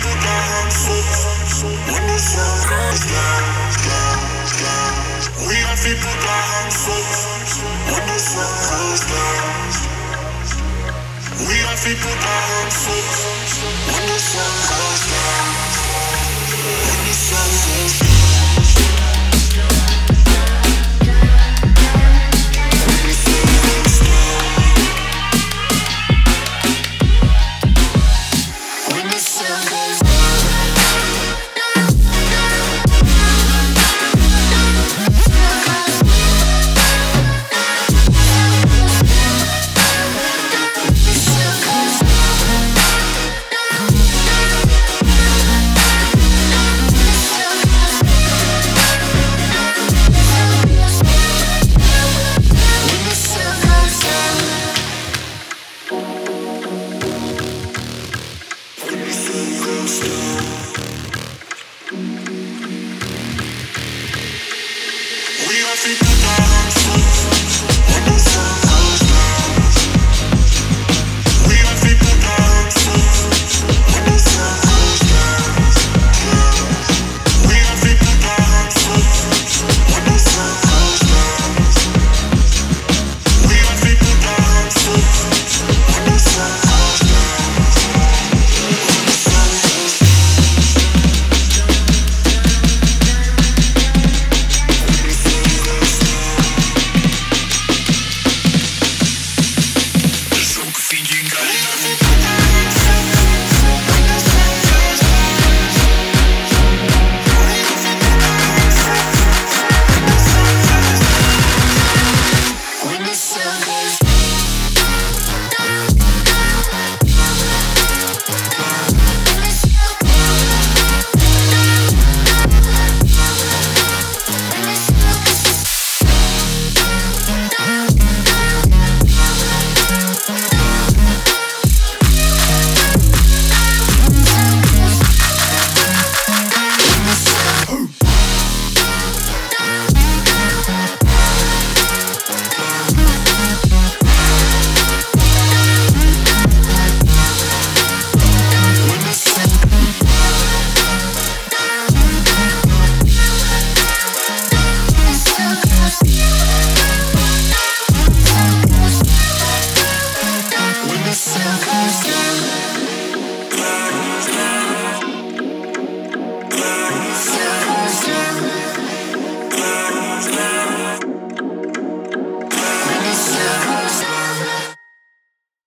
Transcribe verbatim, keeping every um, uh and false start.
put our hands up when the sun goes down, down, down. We have to put our hands up when the sun goes down. We have to put our hands up when the sun goes down, when the sun goes down.